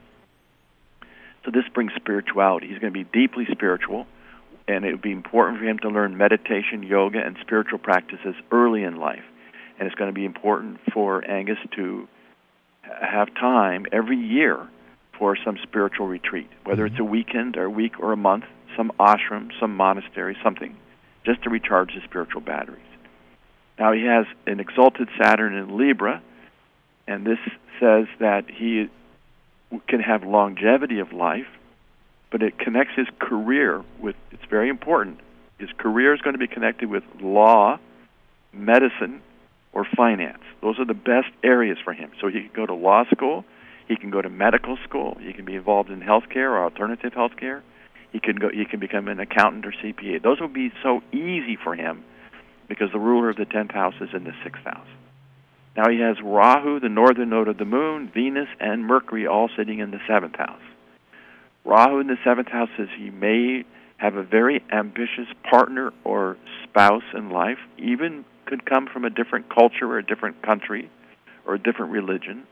Speaker 2: So this brings spirituality. He's going to be deeply spiritual, and it would be important for him to learn meditation, yoga, and spiritual practices early in life. And it's going to be important for Angus to have time every year for some spiritual retreat, whether it's a weekend or a week or a month, some ashram, some monastery, something, just to recharge his spiritual batteries. Now he has an exalted Saturn in Libra, and this says that he can have longevity of life, but it connects his career with, it's very important, his career is going to be connected with law, medicine, or finance. Those are the best areas for him. So he can go to law school, he can go to medical school, he can be involved in healthcare or alternative healthcare, he can become an accountant or CPA. Those would be so easy for him because the ruler of the 10th house is in the 6th house. Now he has Rahu, the northern node of the moon, Venus, and Mercury all sitting in the 7th house. Rahu in the 7th house says he may have a very ambitious partner or spouse in life, even could come from a different culture or a different country or a different religion.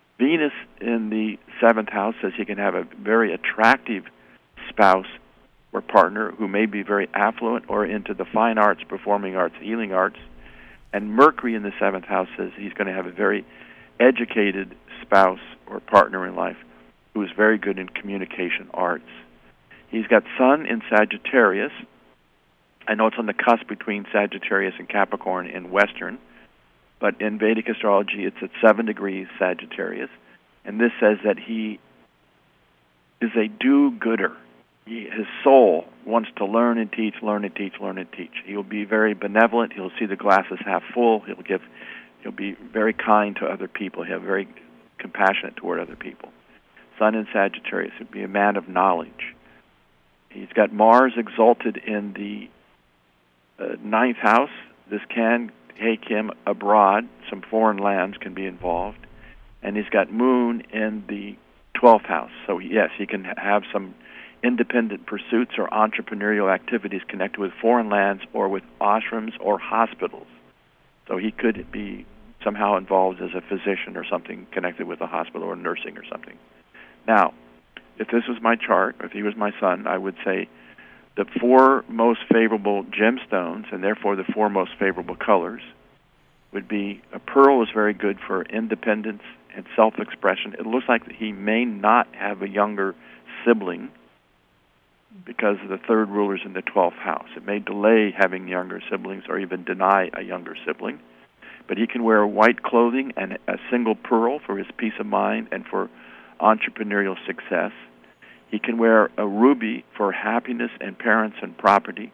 Speaker 2: Venus in the 7th house says he can have a very attractive spouse or partner who may be very affluent or into the fine arts, performing arts, healing arts. And Mercury in the 7th house says he's going to have a very educated spouse or partner in life who is very good in communication arts. He's got Sun in Sagittarius. I know it's on the cusp between Sagittarius and Capricorn in Western, but in Vedic astrology it's at 7 degrees Sagittarius. And this says that he is a do-gooder. His soul wants to learn and teach, learn and teach, learn and teach. He'll be very benevolent. He'll see the glasses half full. He'll be very kind to other people. He'll be very compassionate toward other people. Sun in Sagittarius. He'll be a man of knowledge. He's got Mars exalted in the 9th house. This can take him abroad. Some foreign lands can be involved. And he's got Moon in the 12th house. So yes, he can have some independent pursuits or entrepreneurial activities connected with foreign lands or with ashrams or hospitals. So he could be somehow involved as a physician or something connected with a hospital or nursing or something. Now, if this was my chart, or if he was my son, I would say the 4 most favorable gemstones, and therefore the 4 most favorable colors, would be a pearl is very good for independence and self-expression. It looks like he may not have a younger sibling because the 3rd ruler's in the 12th house. It may delay having younger siblings or even deny a younger sibling. But he can wear white clothing and a single pearl for his peace of mind and for entrepreneurial success. He can wear a ruby for happiness and parents and property.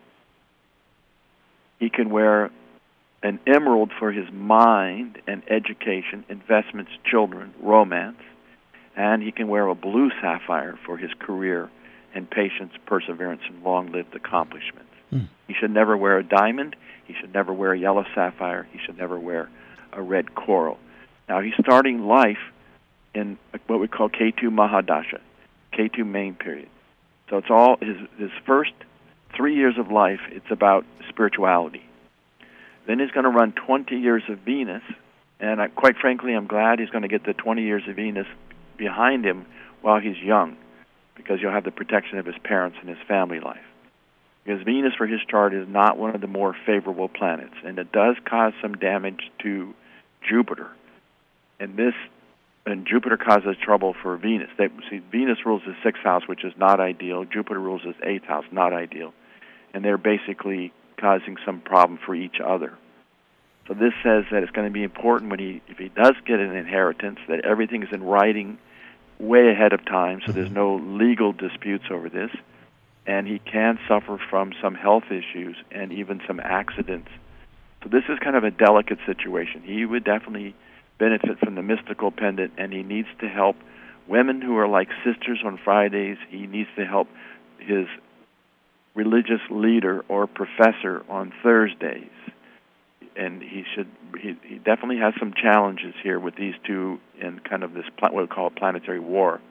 Speaker 2: He can wear an emerald for his mind and education, investments, children, romance. And he can wear a blue sapphire for his career and patience, perseverance, and long-lived accomplishments. He should never wear a diamond. He should never wear a yellow sapphire. He should never wear a red coral. Now, he's starting life in what we call Ketu Mahadasha, Ketu main period. So it's all his first 3 years of life, it's about spirituality. Then he's going to run 20 years of Venus, and quite frankly, I'm glad he's going to get the 20 years of Venus behind him while he's young, because you'll have the protection of his parents and his family life. Because Venus for his chart is not one of the more favorable planets, and it does cause some damage to Jupiter. And Jupiter causes trouble for Venus. Venus rules the 6th house, which is not ideal. Jupiter rules his 8th house, not ideal. And they're basically causing some problem for each other. So this says that it's going to be important if he does get an inheritance, that everything is in writing way ahead of time, so there's no legal disputes over this, and he can suffer from some health issues and even some accidents. So this is kind of a delicate situation. He would definitely benefit from the mystical pendant, and he needs to help women who are like sisters on Fridays. He needs to help his religious leader or professor on Thursdays. And he definitely has some challenges here with these two in kind of this what we call planetary war.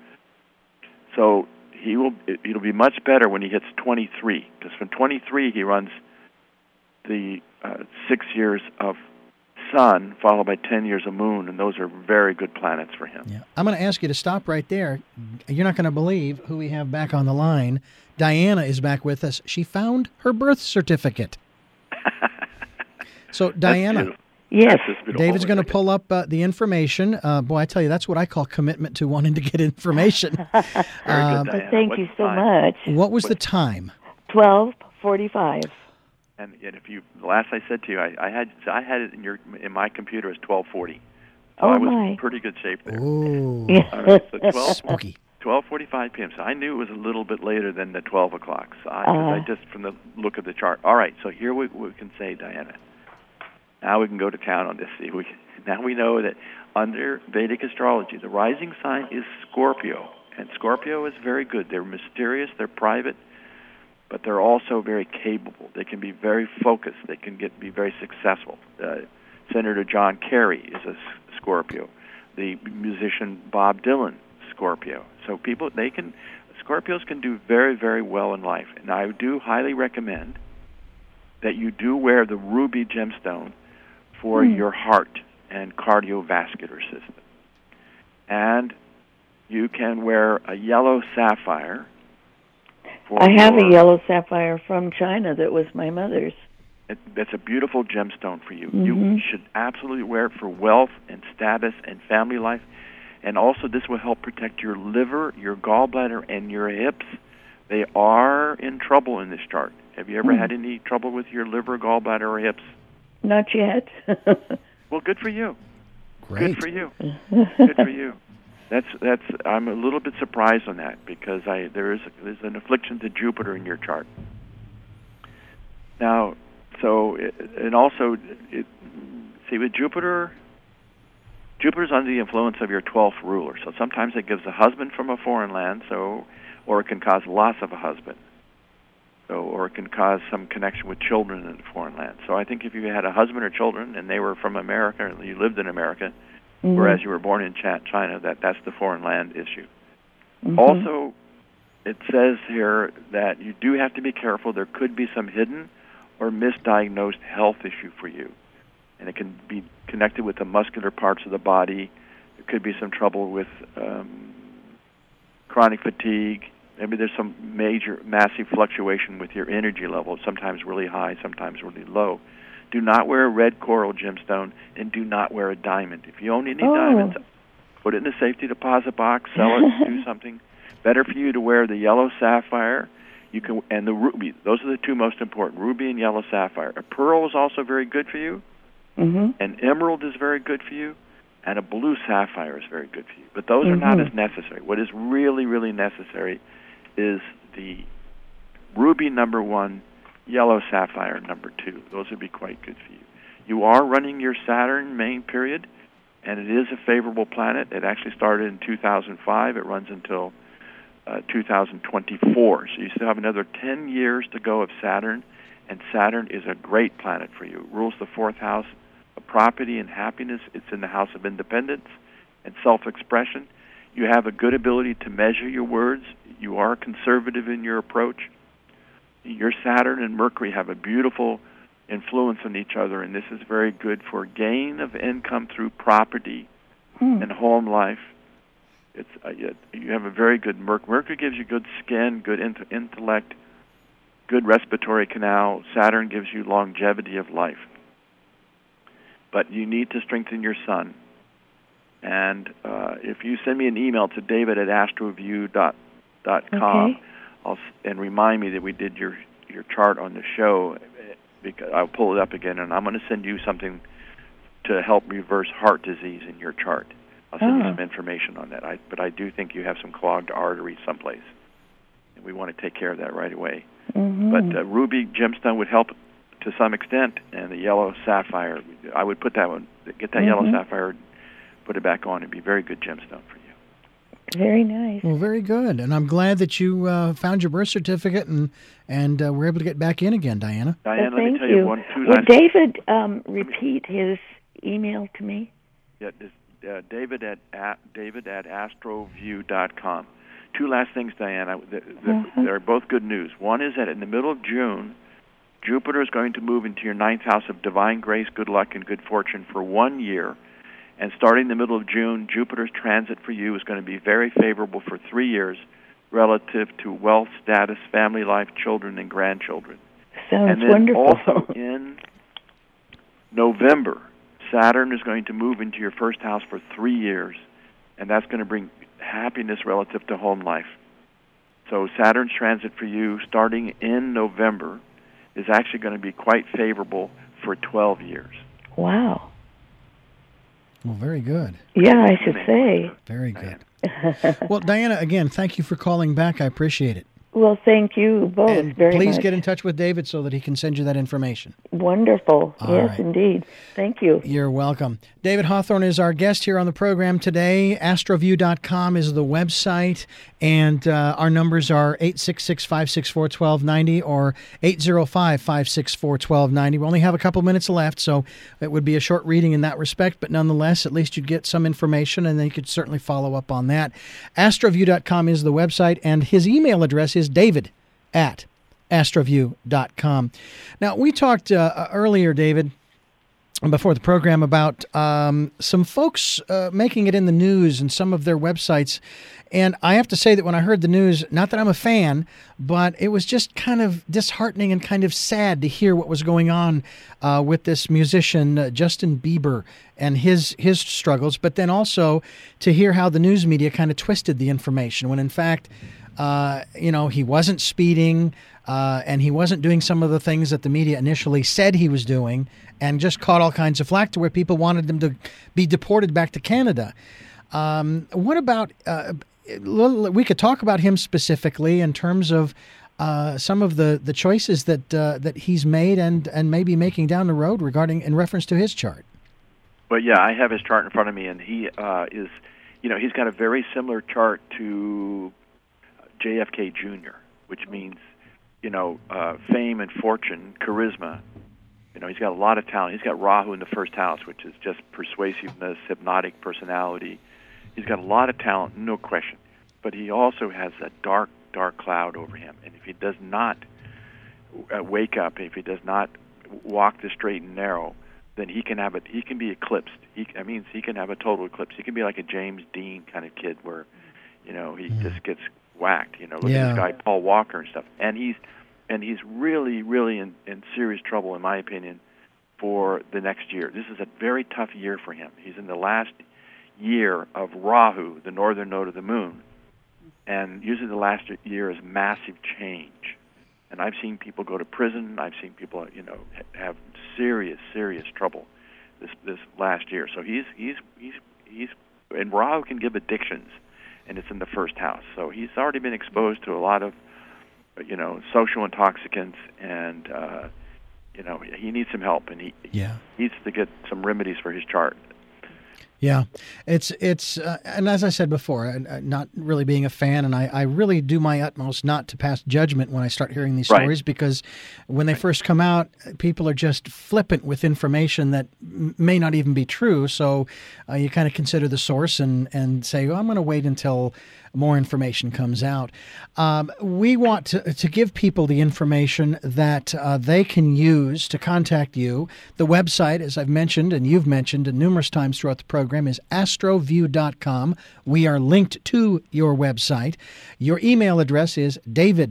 Speaker 2: So it'll be much better when he hits 23, because from 23 he runs the 6 years of Sun followed by 10 years of Moon, and those are very good planets for him.
Speaker 1: Yeah. I'm going to ask you to stop right there. You're not going to believe who we have back on the line. Diana is back with us. She found her birth certificate. So, Diana.
Speaker 4: Yes.
Speaker 1: David's going to pull up the information. Boy, I tell you, that's what I call commitment to wanting to get information.
Speaker 2: Very good, Diana.
Speaker 4: Thank you so much.
Speaker 1: What was the time?
Speaker 4: 12:45.
Speaker 2: And if the last I said to you, I had it in my computer as 12:40. So I was in pretty good shape there.
Speaker 1: Ooh.
Speaker 2: All right, so
Speaker 1: Spooky.
Speaker 2: 12:45 p.m. So I knew it was a little bit later than the 12 o'clock. So I just from the look of the chart. All right, so here we can say, Diana. Now we can go to town on this. Now we know that under Vedic astrology, the rising sign is Scorpio, and Scorpio is very good. They're mysterious, they're private, but they're also very capable. They can be very focused. They can be very successful. Senator John Kerry is a Scorpio. The musician Bob Dylan, Scorpio. So Scorpios can do very, very well in life. And I do highly recommend that you do wear the ruby gemstone for your heart and cardiovascular system. And you can wear a yellow sapphire
Speaker 4: I have a yellow sapphire from China that was my mother's.
Speaker 2: That's a beautiful gemstone for you.
Speaker 4: Mm-hmm.
Speaker 2: You should absolutely wear it for wealth and status and family life. And also this will help protect your liver, your gallbladder, and your hips. They are in trouble in this chart. Have you ever had any trouble with your liver, gallbladder, or hips?
Speaker 4: Not yet.
Speaker 2: Well, good for you.
Speaker 1: Great.
Speaker 2: Good for you. Good for you. That's. I'm a little bit surprised on that because there's an affliction to Jupiter in your chart. Now, see with Jupiter's under the influence of your 12th ruler. So sometimes it gives a husband from a foreign land. Or it can cause loss of a husband. Or it can cause some connection with children in a foreign land. So I think if you had a husband or children and they were from America, or you lived in America, whereas you were born in China, that's the foreign land issue. Mm-hmm. Also, it says here that you do have to be careful. There could be some hidden or misdiagnosed health issue for you. And it can be connected with the muscular parts of the body. There could be some trouble with chronic fatigue. Maybe there's some massive fluctuation with your energy level, sometimes really high, sometimes really low. Do not wear a red coral gemstone, and do not wear a diamond. If you own any diamonds, put it in the safety deposit box, sell it, do something. Better for you to wear the yellow sapphire and the ruby. Those are the two most important, ruby and yellow sapphire. A pearl is also very good for you. Mm-hmm. An emerald is very good for you. And a blue sapphire is very good for you. But those are not as necessary. What is really, really necessary is the ruby number 1, yellow sapphire number 2. Those would be quite good for you. You are running your Saturn main period, and it is a favorable planet. It actually started in 2005. It runs until 2024. So you still have another 10 years to go of Saturn, and Saturn is a great planet for you. It rules the 4th house of property and happiness. It's in the house of independence and self-expression. You have a good ability to measure your words. You are conservative in your approach. Your Saturn and Mercury have a beautiful influence on each other, and this is very good for gain of income through property and home life. You have a very good Mercury gives you good skin, good intellect, good respiratory canal. Saturn gives you longevity of life. But you need to strengthen your sun. And if you send me an email to david@astroview.com and remind me that we did your chart on the show, because I'll pull it up again, and I'm going to send you something to help reverse heart disease in your chart. I'll send you some information on that. But I do think you have some clogged arteries someplace, and we want to take care of that right away. Mm-hmm. But ruby gemstone would help to some extent, and the yellow sapphire, I would put that one, get that yellow sapphire, put it back on. It'd be a very good gemstone for you.
Speaker 4: Very nice.
Speaker 1: Well, very good. And I'm glad that you found your birth certificate and were able to get back in again, Diana.
Speaker 2: Diana,
Speaker 4: well,
Speaker 2: let me tell you one, two
Speaker 4: Would David repeat his email to me?
Speaker 2: Yeah, David@astroview.com. Two last things, Diana. They're both good news. One is that in the middle of June, Jupiter is going to move into your 9th house of divine grace, good luck, and good fortune for 1 year. And starting in the middle of June, Jupiter's transit for you is going to be very favorable for 3 years relative to wealth, status, family life, children, and grandchildren.
Speaker 4: Sounds wonderful.
Speaker 2: And then also in November, Saturn is going to move into your 1st house for 3 years, and that's going to bring happiness relative to home life. So Saturn's transit for you starting in November is actually going to be quite favorable for 12 years.
Speaker 4: Wow.
Speaker 1: Well, very good.
Speaker 4: Yeah, I should say.
Speaker 1: Very good. Well, Diana, again, thank you for calling back. I appreciate it.
Speaker 4: Well, thank you both
Speaker 1: and
Speaker 4: very much.
Speaker 1: Please get in touch with David so that he can send you that information.
Speaker 4: Wonderful.
Speaker 1: All
Speaker 4: yes,
Speaker 1: right.
Speaker 4: Indeed. Thank you.
Speaker 1: You're welcome. David Hawthorne is our guest here on the program today. Astroview.com is the website, and our numbers are 866-564-1290 or 805-564-1290. We only have a couple minutes left, so it would be a short reading in that respect, but nonetheless, at least you'd get some information, and then you could certainly follow up on that. Astroview.com is the website, and his email address is david@astroview.com. Now, we talked earlier, David, before the program about some folks making it in the news and some of their websites. And I have to say that when I heard the news, not that I'm a fan, but it was just kind of disheartening and kind of sad to hear what was going on with this musician, Justin Bieber, and his struggles, but then also to hear how the news media kind of twisted the information when, in fact, he wasn't speeding and he wasn't doing some of the things that the media initially said he was doing, and just caught all kinds of flack to where people wanted him to be deported back to Canada. What about... we could talk about him specifically in terms of some of the choices that he's made and maybe making down the road in reference to his chart.
Speaker 2: Well, yeah, I have his chart in front of me, and he is, he's got a very similar chart to JFK Jr., which means, fame and fortune, charisma. He's got a lot of talent. He's got Rahu in the first house, which is just persuasiveness, hypnotic personality. He's got a lot of talent, no question. But he also has a dark, dark cloud over him. And if he does not wake up, if he does not walk the straight and narrow, then he can be eclipsed. He can have a total eclipse. He can be like a James Dean kind of kid where, he just gets whacked. Look at this guy, Paul Walker and stuff. And he's really, really in serious trouble, in my opinion, for the next year. This is a very tough year for him. He's in the last year of Rahu, the northern node of the moon, and usually the last year is massive change. And I've seen people go to prison. I've seen people, have serious trouble this last year. So he's and Rahu can give addictions, and it's in the first house. So he's already been exposed to a lot of, social intoxicants, and he needs some help, and he needs to get some remedies for his chart.
Speaker 1: Yeah, it's and as I said before, not really being a fan, and I really do my utmost not to pass judgment when I start hearing these stories, because when they first come out, people are just flippant with information that may not even be true. So you kind of consider the source and say, well, I'm going to wait until more information comes out. We want to give people the information that they can use to contact you. The website, as I've mentioned and you've mentioned numerous times throughout the program, is astroview.com. We are linked to your website. Your email address is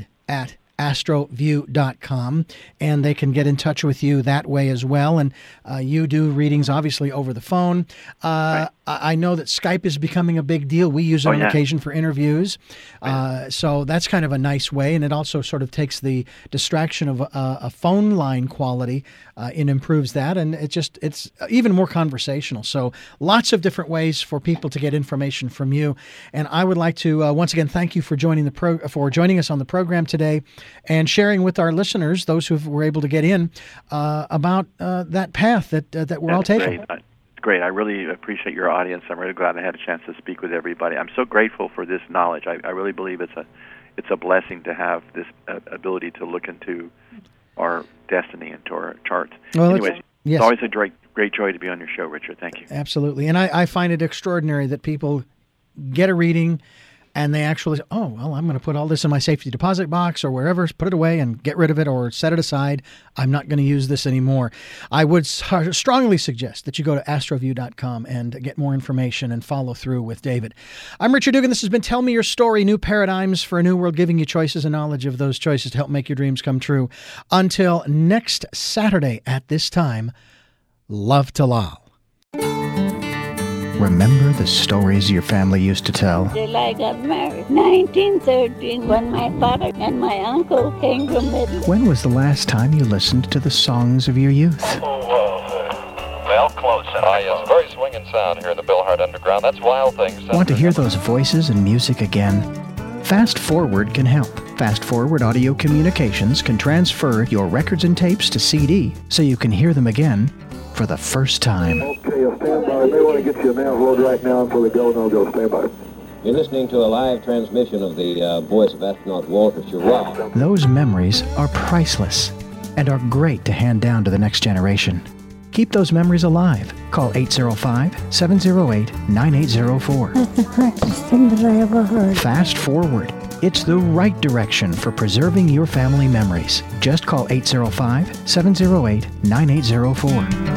Speaker 1: david@astroview.com, and they can get in touch with you that way as well. And you do readings, obviously, over the phone. I know that Skype is becoming a big deal. We use it on occasion for interviews. So that's kind of a nice way, and it also sort of takes the distraction of a phone line quality and improves that, and it's even more conversational. So lots of different ways for people to get information from you. And I would like to once again thank you for joining us on the program today and sharing with our listeners, those who were able to get in, about that path that we're all taking.
Speaker 2: Great. I really appreciate your audience. I'm really glad I had a chance to speak with everybody. I'm so grateful for this knowledge. I really believe it's a blessing to have this ability to look into our destiny and to our charts.
Speaker 1: Well,
Speaker 2: anyways, it's always a great joy to be on your show, Richard. Thank you.
Speaker 1: Absolutely. And I find it extraordinary that people get a reading and they actually say, oh, well, I'm going to put all this in my safety deposit box or wherever, put it away and get rid of it or set it aside. I'm not going to use this anymore. I would strongly suggest that you go to astroview.com and get more information and follow through with David. I'm Richard Dugan. This has been Tell Me Your Story, New Paradigms for a New World, giving you choices and knowledge of those choices to help make your dreams come true. Until next Saturday at this time, love to Lal. Remember the stories your family used to tell?
Speaker 5: Till I got married, 1913, when my father and my uncle came from Italy.
Speaker 1: When was the last time you listened to the songs of your youth?
Speaker 6: Well, close. Yes, very swinging sound here in the Bill Hart Underground. That's Wild Things.
Speaker 1: Want to hear those voices and music again? Fast Forward can help. Fast Forward Audio Communications can transfer your records and tapes to CD so you can hear them again for the first time.
Speaker 7: Okay, stand by. I may want to get you a man load right now until they go. No go. Stand by.
Speaker 8: You're listening to a live transmission of the voice of astronaut Walter Schirra.
Speaker 1: Those memories are priceless and are great to hand down to the next generation. Keep those memories alive. Call 805-708-9804.
Speaker 5: That's the fastest thing that I ever heard.
Speaker 1: Fast Forward. It's the right direction for preserving your family memories. Just call 805-708-9804.